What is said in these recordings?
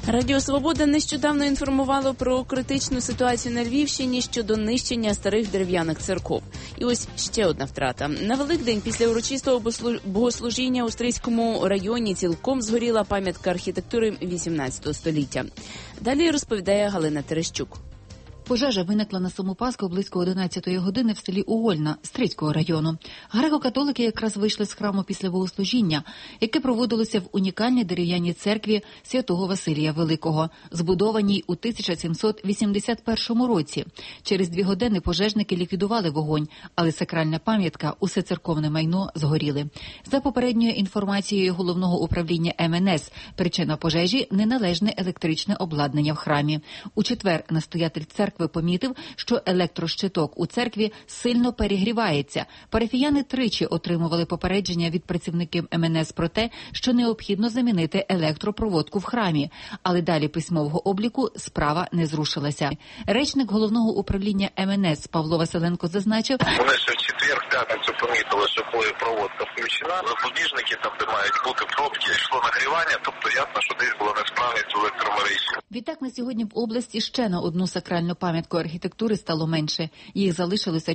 Радіо «Свобода» нещодавно інформувало про критичну ситуацію на Львівщині щодо нищення старих дерев'яних церков. І ось ще одна втрата. На Великдень після урочистого богослужіння у Стрийському районі цілком згоріла пам'ятка архітектури XVIII століття. Далі розповідає Галина Терещук. Пожежа виникла на саму Пасху близько 11-ї години в селі Угольна Стрийського району. Греко-католики якраз вийшли з храму після богослужіння, яке проводилося в унікальній дерев'яній церкві святого Василія Великого, збудованій у 1781 році. Через 2 години пожежники ліквідували вогонь, але сакральна пам'ятка, усе церковне майно згоріли. За попередньою інформацією Головного управління МНС, причина пожежі – неналежне електричне обладнання в храмі. У четвер настоятель церкви помітив, що електрощиток у церкві сильно перегрівається. Парафіяни тричі отримували попередження від працівників МНС про те, що необхідно замінити електропроводку в храмі. Але далі письмового обліку справа не зрушилася. Речник Головного управління МНС Павло Василенко зазначив, вони ще в четвер, в п'ятницю помітили, що проводка включена. Запобіжники, там, де мають бути пробки, йшло нагрівання, тобто ясно, що десь була несправність в електромережі. Відтак на сьогодні в області ще на одну сакральну пам'ятку архітектури стало менше. Їх залишилося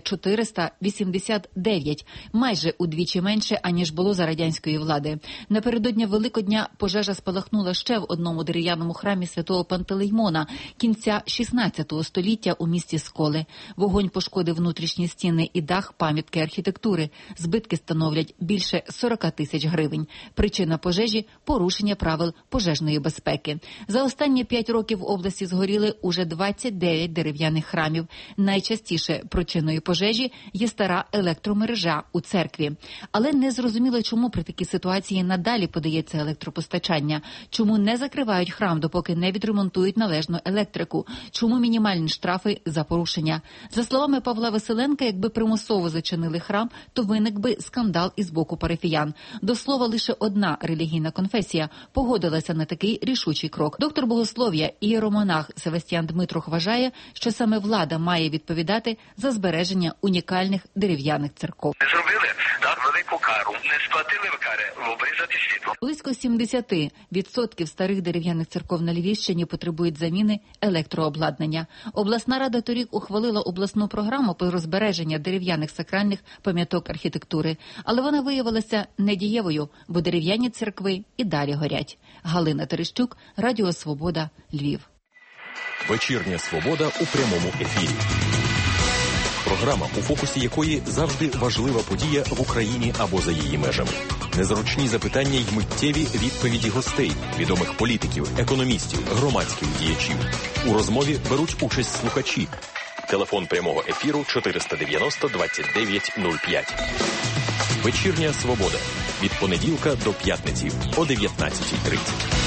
489, майже удвічі менше, аніж було за радянської влади. Напередодні Великодня пожежа спалахнула ще в одному дерев'яному храмі святого Пантелеймона кінця 16 століття у місті Сколи. Вогонь пошкодив внутрішні стіни і дах пам'ятки архітектури. Збитки становлять більше 40 тисяч гривень. Причина пожежі – порушення правил пожежної безпеки. За останні 5 років в області згоріли уже 29 дерев'яних храмів. Найчастіше причиною пожежі є стара електромережа у церкві. Але не зрозуміло, чому при такій ситуації надалі подається електропостачання, чому не закривають храм, допоки не відремонтують належну електрику, чому мінімальні штрафи за порушення. За словами Павла Василенка, якби примусово зачинили храм, то виник би скандал із боку парафіян. До слова, лише одна релігійна конфесія погодилася на такий рішучий крок. Доктор богослов'я і іеромонах Севастьян Дмитрух вважає, що саме влада має відповідати за збереження унікальних дерев'яних церков. Зробили велику кару, не сплатили кари, обрізати світло. Близько 70% старих дерев'яних церков на Львівщині потребують заміни електрообладнання. Обласна рада торік ухвалила обласну програму про збереження дерев'яних сакральних пам'яток архітектури, але вона виявилася недієвою, бо дерев'яні церкви і далі горять. Галина Терещук, Радіо «Свобода», Львів. Вечірня «Свобода» у прямому ефірі. Програма, у фокусі якої завжди важлива подія в Україні або за її межами. Незручні запитання й миттєві відповіді гостей, відомих політиків, економістів, громадських діячів. У розмові беруть участь слухачі. Телефон прямого ефіру 490 29 05. Вечірня «Свобода». Від понеділка до п'ятниці о 19:30.